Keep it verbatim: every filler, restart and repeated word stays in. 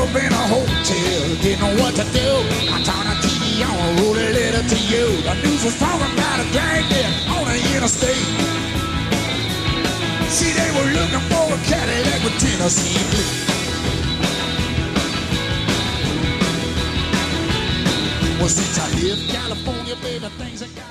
up in a hotel, didn't know what to do. I turned the T V on, wrote a letter to you. The news was talking about a gang there on the interstate. See, they were looking for a Cadillac with Tennessee plate. Well, since I left California, baby, things I got